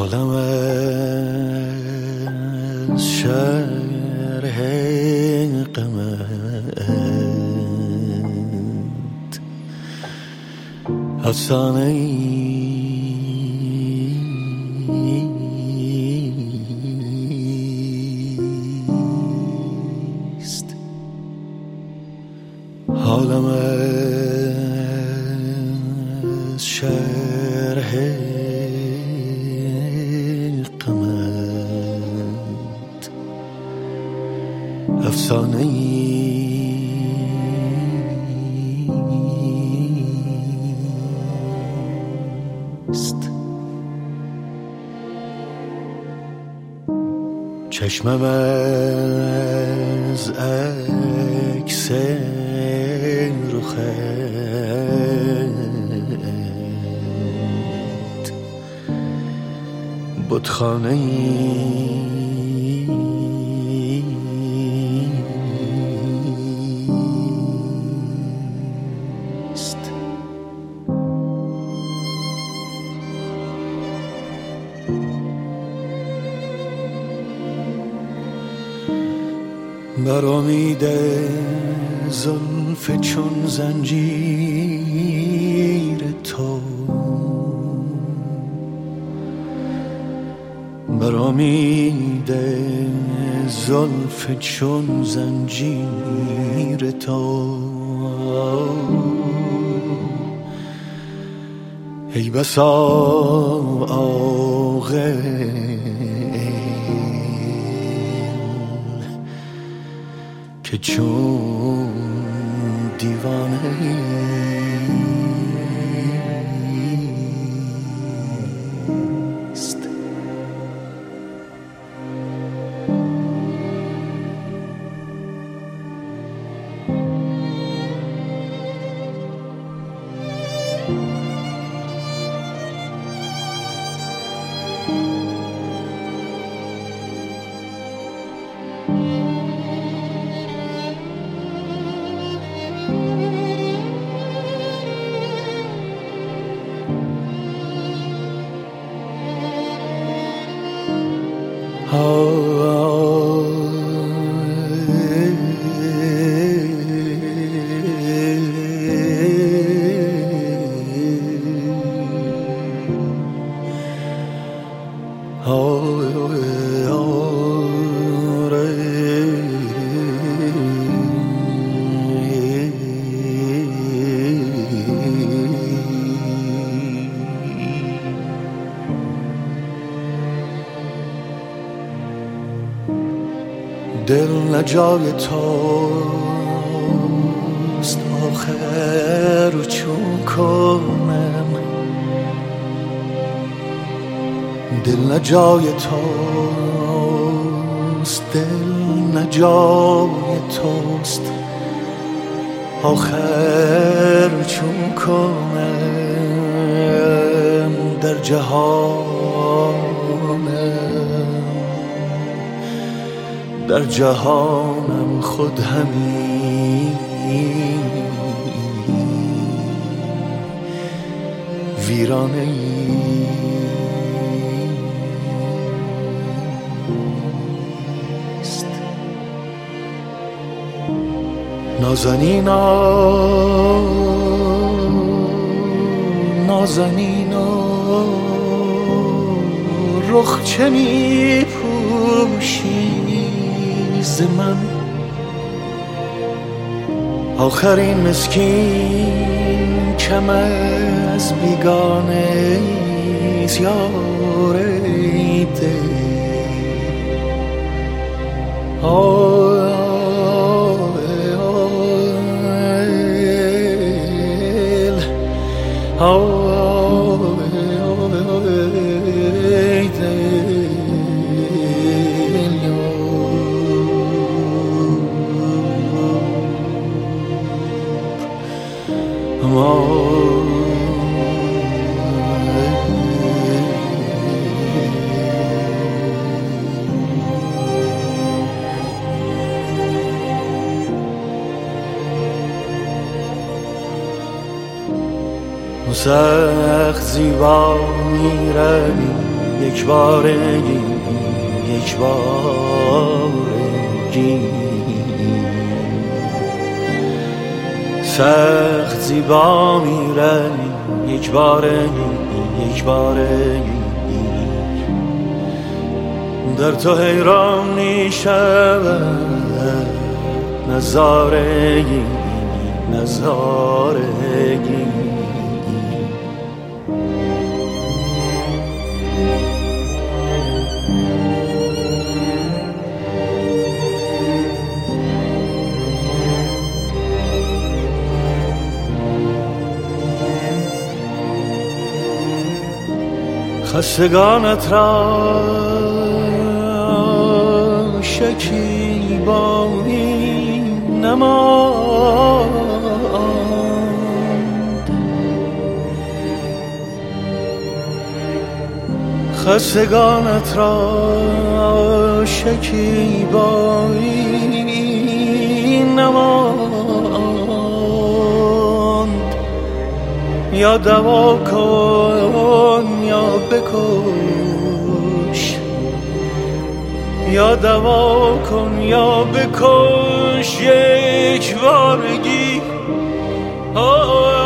حالم از شرح غمت افسانه ایست. حالم از شرح غمت افسانه ایست. چشمم از عکس رخت بتخانه ایست. بر امید زلف چون زنجیر تو، بر امید زلف چون زنجیر تو، ای بسا عاقل که چون دیوانه است. دل نجای توست آخر چون کنم، دل نجای توست، دل نجای توست آخر چون کنم در در جهانم خود همین ویرانه ایست. نازنینا نازنینا رخ چه می پوشی ز من، آخرین مسکین کم از بیگانه یار دل. سخت زیبا می‌روی یک بارگی یک بارگی سخت زیبا میرنی یک بارگی یک بارگی در تو حیرانی شود نظارگی نظارگی خستگانت را شکیبایی نماند خستگانت را شکیبایی نماند یا دوا کن یا بکش یا دوا کن یا بکش یک بارگی